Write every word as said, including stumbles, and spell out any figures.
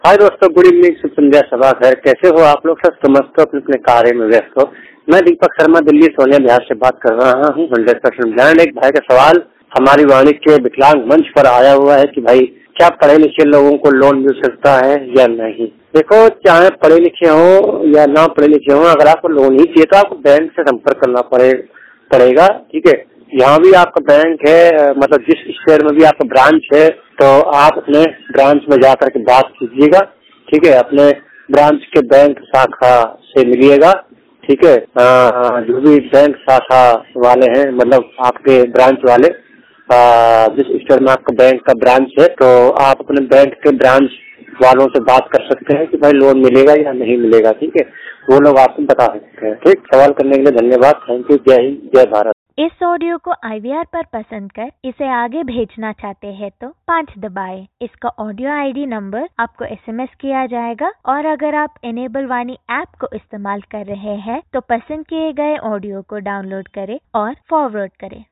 हाय दोस्तों, good evening, शुभ संध्या, सभा खैर। कैसे हो आप लोग? सब समस्त अपने अपने कार्य में व्यस्त हो। मैं दीपक शर्मा दिल्ली सोनिया बिहार से बात कर रहा हूँ। Hundred percent brand. एक भाई का सवाल हमारी वाणी के विकलांग मंच पर आया हुआ है कि भाई क्या पढ़े लिखे लोगों को लोन मिल सकता है या नहीं। देखो, चाहे पढ़े लिखे हो या ना पढ़े लिखे हो, अगर आपको लोन ही चाहिए तो आपको बैंक से संपर्क करना पड़े पड़ेगा ठीक है। यहाँ भी आपका बैंक है, मतलब जिस शहर में भी आपका ब्रांच है तो आप अपने ब्रांच में जाकर के बात कीजिएगा ठीक है। अपने ब्रांच के बैंक शाखा से मिलिएगा ठीक है। आ, जो भी बैंक शाखा वाले हैं, मतलब आपके ब्रांच वाले, आ, जिस स्टेट में आपका बैंक का ब्रांच है तो आप अपने बैंक के ब्रांच वालों से बात कर सकते हैं कि भाई लोन मिलेगा या नहीं मिलेगा ठीक है। वो लोग आपको बता सकते हैं। ठीक, सवाल करने के लिए धन्यवाद। Thank you. जय हिंद, जय भारत। इस ऑडियो को आई वी आर पर पसंद कर इसे आगे भेजना चाहते हैं तो पाँच दबाएं। इसका ऑडियो आई डी नंबर आपको एस एम एस किया जाएगा और अगर आप इनेबल वाणी ऐप को इस्तेमाल कर रहे हैं तो पसंद किए गए ऑडियो को डाउनलोड करें और फॉरवर्ड करें।